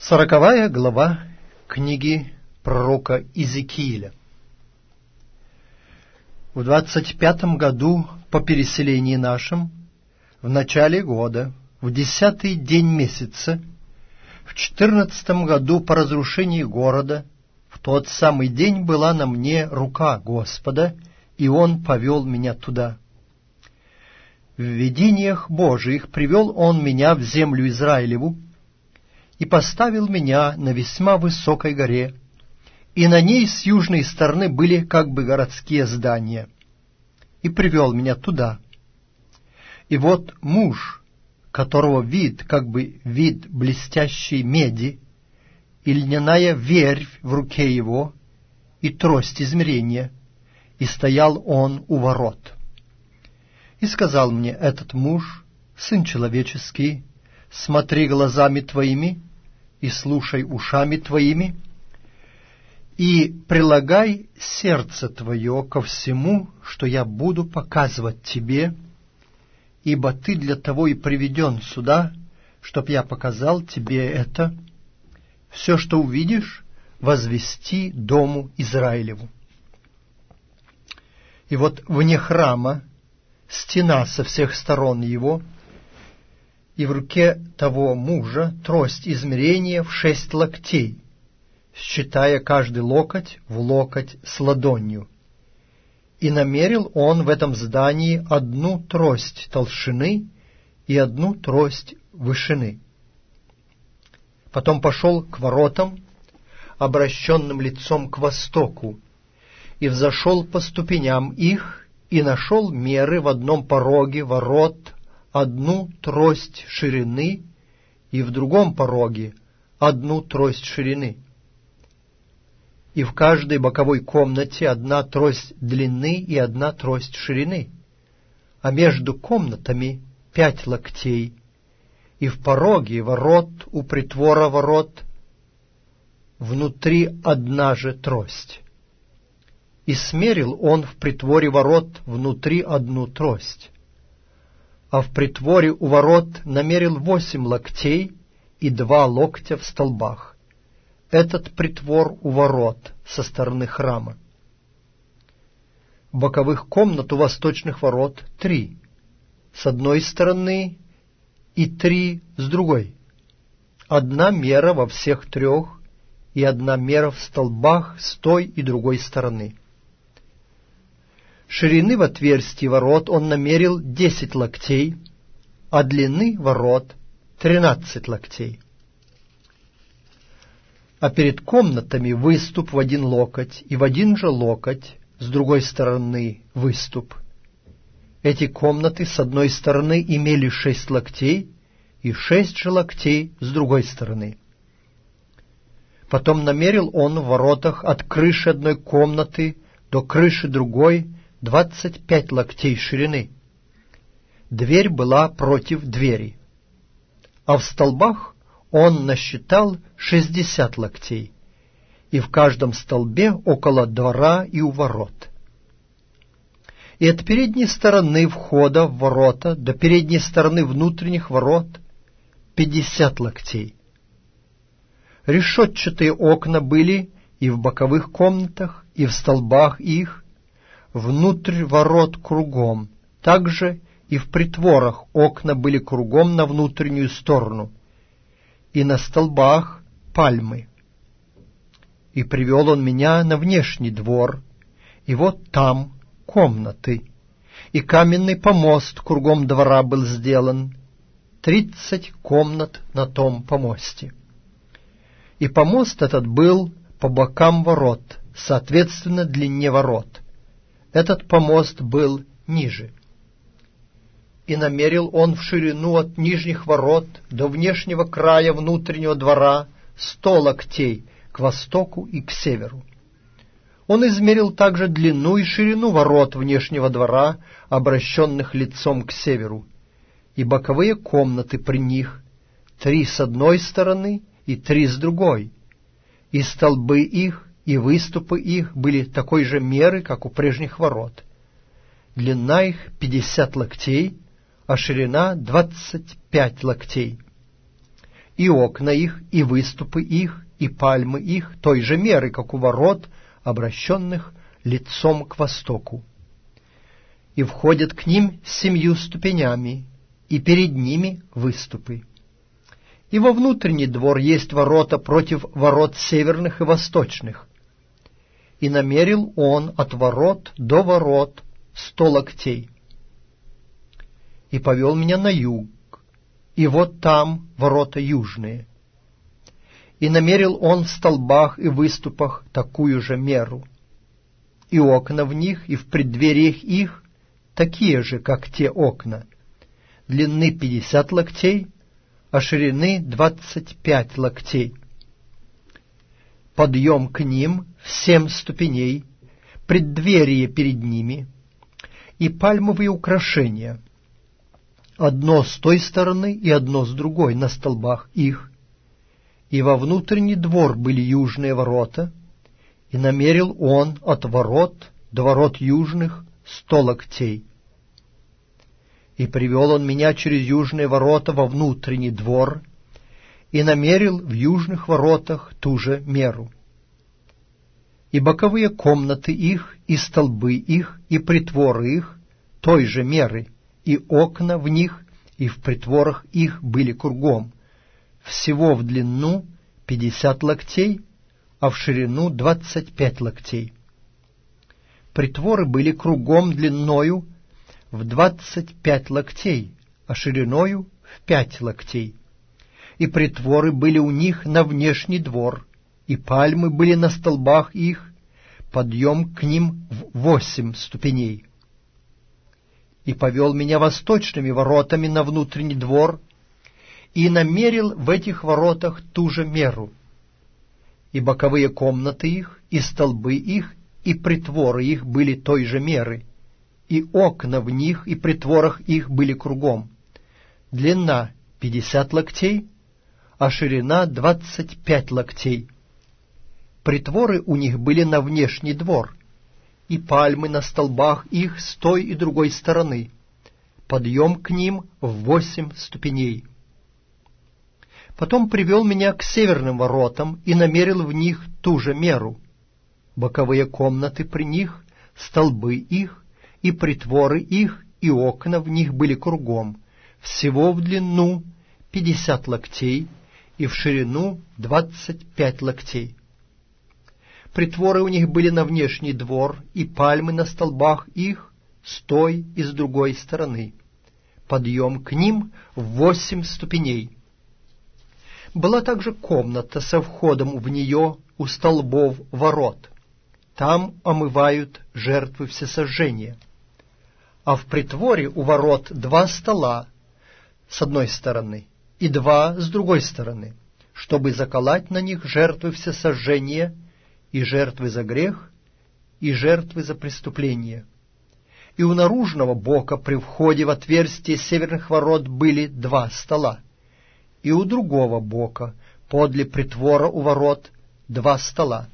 40 глава книги пророка Иезекииля. В 25 году по переселении нашим, в начале года, в 10-й день месяца, в 14 году по разрушении города, в тот самый день была на мне рука Господа, и Он повел меня туда. В видениях Божиих привел Он меня в землю Израилеву и поставил меня на весьма высокой горе, и на ней с южной стороны были как бы городские здания, и привел меня туда. И вот муж, которого вид, как бы вид блестящей меди, и льняная вервь в руке его, и трость измерения, и стоял он у ворот. И сказал мне этот муж: сын человеческий, смотри глазами твоими, и слушай ушами твоими, и прилагай сердце твое ко всему, что я буду показывать тебе, ибо ты для того и приведен сюда, чтоб я показал тебе это. Все, что увидишь, возвести дому Израилеву. И вот вне храма стена со всех сторон его, и в руке того мужа трость измерения в 6 локтей, считая каждый локоть в локоть с ладонью. И намерил он в этом здании 1 трость толщины и 1 трость вышины. Потом пошел к воротам, обращенным лицом к востоку, и взошел по ступеням их, и нашел меры в одном пороге ворот 1 трость ширины, и в другом пороге 1 трость ширины. И в каждой боковой комнате 1 трость длины и 1 трость ширины, а между комнатами 5 локтей, и в пороге ворот у притвора ворот внутри 1 же трость. И смерил он в притворе ворот внутри 1 трость, а в притворе у ворот намерил 8 локтей и 2 локтя в столбах. Этот притвор у ворот со стороны храма. Боковых комнат у восточных ворот 3, с одной стороны и 3 с другой. 1 мера во всех 3, и 1 мера в столбах с той и другой стороны. Ширины в отверстии ворот он намерил 10 локтей, а длины ворот 13 локтей. А перед комнатами выступ в 1 локоть, и в 1 же локоть с другой стороны выступ. Эти комнаты с одной стороны имели 6 локтей, и 6 же локтей с другой стороны. Потом намерил он в воротах от крыши одной комнаты до крыши другой 25 локтей ширины. Дверь была против двери. А в столбах он насчитал 60 локтей, и в каждом столбе около двора и у ворот. И от передней стороны входа в ворота до передней стороны внутренних ворот 50 локтей. Решетчатые окна были и в боковых комнатах, и в столбах их, внутрь ворот кругом, также и в притворах окна были кругом на внутреннюю сторону, и на столбах пальмы. И привел он меня на внешний двор, и вот там комнаты, и каменный помост кругом двора был сделан, 30 комнат на том помосте. И помост этот был по бокам ворот, соответственно длине ворот. Этот помост был ниже. И намерил он в ширину от нижних ворот до внешнего края внутреннего двора 100 локтей к востоку и к северу. Он измерил также длину и ширину ворот внешнего двора, обращенных лицом к северу, и боковые комнаты при них, 3 с одной стороны и 3 с другой, и столбы их и выступы их были такой же меры, как у прежних ворот. Длина их 50 локтей, а ширина 25 локтей. и окна их, и выступы их, и пальмы их той же меры, как у ворот, обращенных лицом к востоку. И входят к ним 7 ступенями, и перед ними выступы. И во внутренний двор есть ворота против ворот северных и восточных. И намерил он от ворот до ворот 100 локтей. И повел меня на юг, и вот там ворота южные. И намерил он в столбах и выступах такую же меру. И окна в них, и в преддвериях их такие же, как те окна, длины 50 локтей, а ширины 25 локтей. Подъем к ним в 7 ступеней, преддверие перед ними, и пальмовые украшения, одно с той стороны и одно с другой на столбах их. И во внутренний двор были южные ворота, и намерил он от ворот до ворот южных 100 локтей. И привел он меня через южные ворота во внутренний двор, и намерил в южных воротах ту же меру. И боковые комнаты их, и столбы их, и притворы их той же меры, и окна в них, и в притворах их были кругом, всего в длину 50 локтей, а в ширину 25 локтей. Притворы были кругом длиною в 25 локтей, а шириною в 5 локтей. И притворы были у них на внешний двор, и пальмы были на столбах их, подъем к ним в 8 ступеней. И повел меня восточными воротами на внутренний двор, и намерил в этих воротах ту же меру. И боковые комнаты их, и столбы их, и притворы их были той же меры, и окна в них, и притворах их были кругом. Длина 50 локтей, а ширина 25 локтей. Притворы у них были на внешний двор, и пальмы на столбах их с той и другой стороны, подъем к ним в 8 ступеней. Потом привел меня к северным воротам и намерил в них ту же меру. Боковые комнаты при них, столбы их, и притворы их, и окна в них были кругом, всего в длину 50 локтей, и в ширину 25 локтей. Притворы у них были на внешний двор, и пальмы на столбах их с той и с другой стороны. Подъем к ним в 8 ступеней. Была также комната со входом в нее у столбов ворот. Там омывают жертвы всесожжения. А в притворе у ворот 2 стола с одной стороны и 2 с другой стороны, чтобы заколоть на них жертвы всесожжения и жертвы за грех, и жертвы за преступление. И у наружного бока при входе в отверстие северных ворот были 2 стола, и у другого бока, подле притвора у ворот, 2 стола.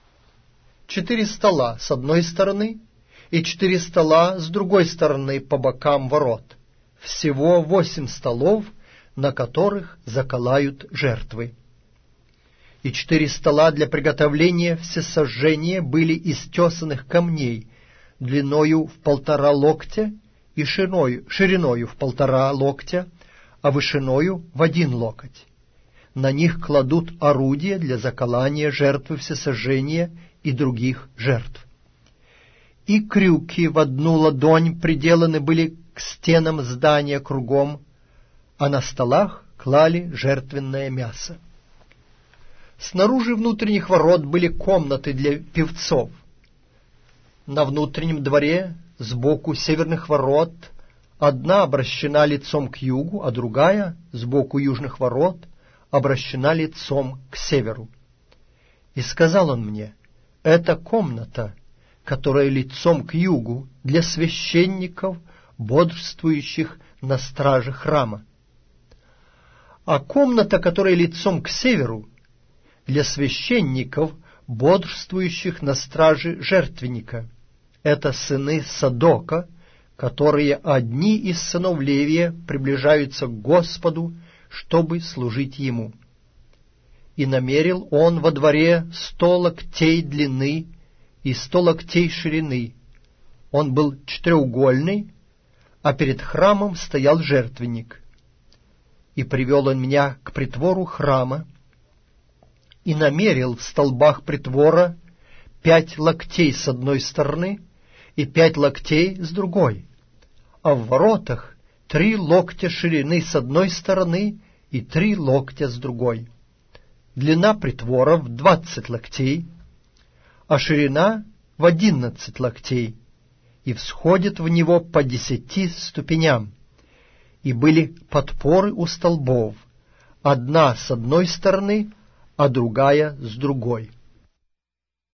4 стола с одной стороны и 4 стола с другой стороны по бокам ворот. Всего 8 столов, на которых заколают жертвы. И 4 стола для приготовления всесожжения были из тесаных камней, длиною в 1,5 локтя и шириною в 1,5 локтя, а вышиною в 1 локоть. На них кладут орудия для заколания жертвы всесожжения и других жертв. И крюки в 1 ладонь приделаны были к стенам здания кругом, а на столах клали жертвенное мясо. Снаружи внутренних ворот были комнаты для певцов. На внутреннем дворе, сбоку северных ворот, одна обращена лицом к югу, а другая, сбоку южных ворот, обращена лицом к северу. И сказал он мне: это комната, которая лицом к югу, для священников, бодрствующих на страже храма. А комната, которая лицом к северу, для священников, бодрствующих на страже жертвенника. Это сыны Садока, которые одни из сынов Левия приближаются к Господу, чтобы служить ему. И намерил он во дворе 100 локтей длины и 100 локтей ширины. Он был четырехугольный, а перед храмом стоял жертвенник. И привел он меня к притвору храма, и намерил в столбах притвора 5 локтей с одной стороны и 5 локтей с другой, а в воротах 3 локтя ширины с одной стороны и 3 локтя с другой. Длина притвора в 20 локтей, а ширина в 11 локтей, и всходит в него по 10 ступеням. И были подпоры у столбов, одна с одной стороны, а другая с другой.